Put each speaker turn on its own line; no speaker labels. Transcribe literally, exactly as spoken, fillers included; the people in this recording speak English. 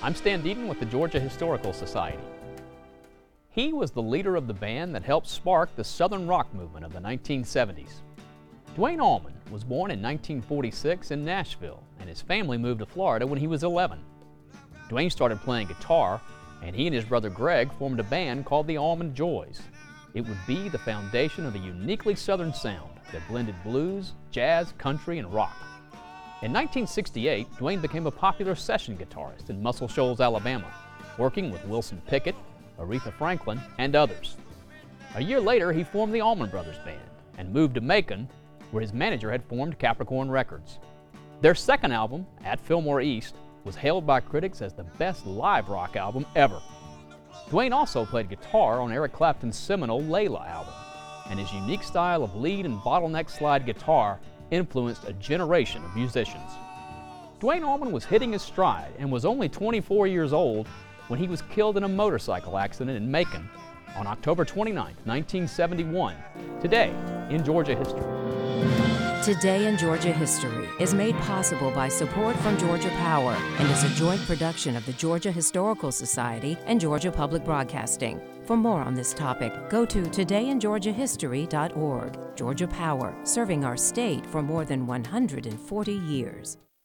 I'm Stan Deaton with the Georgia Historical Society. He was the leader of the band that helped spark the Southern rock movement of the nineteen seventies. Duane Allman was born in nineteen forty-six in Nashville, and his family moved to Florida when he was eleven. Duane started playing guitar, and he and his brother Greg formed a band called the Allman Joys. It would be the foundation of a uniquely Southern sound that blended blues, jazz, country, and rock. In nineteen sixty-eight, Duane became a popular session guitarist in Muscle Shoals, Alabama, working with Wilson Pickett, Aretha Franklin, and others. A year later, he formed the Allman Brothers Band and moved to Macon, where his manager had formed Capricorn Records. Their second album, At Fillmore East, was hailed by critics as the best live rock album ever. Duane also played guitar on Eric Clapton's seminal Layla album, and his unique style of lead and bottleneck slide guitar influenced a generation of musicians. Duane Allman was hitting his stride and was only twenty-four years old when he was killed in a motorcycle accident in Macon on October twenty-ninth, nineteen seventy-one. Today in Georgia History.
Today in Georgia History is made possible by support from Georgia Power and is a joint production of the Georgia Historical Society and Georgia Public Broadcasting. For more on this topic, go to today in georgia history dot org. Georgia Power, serving our state for more than one hundred forty years.